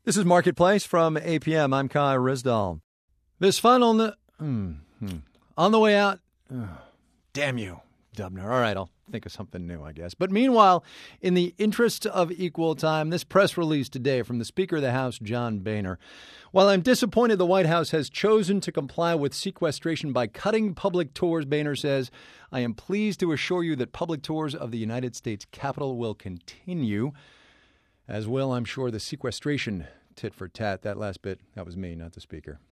This is Marketplace from APM. I'm Kai Rizdal. This fun on the way out. Damn you, Dubner. All right, I'll think of something new, I guess. But meanwhile, in the interest of equal time, this press release today from the Speaker of the House, John Boehner. While I'm disappointed the White House has chosen to comply with sequestration by cutting public tours, Boehner says, I am pleased to assure you that public tours of the United States Capitol will continue. As well, I'm sure the sequestration tit for tat. That last bit, that was me, not the Speaker.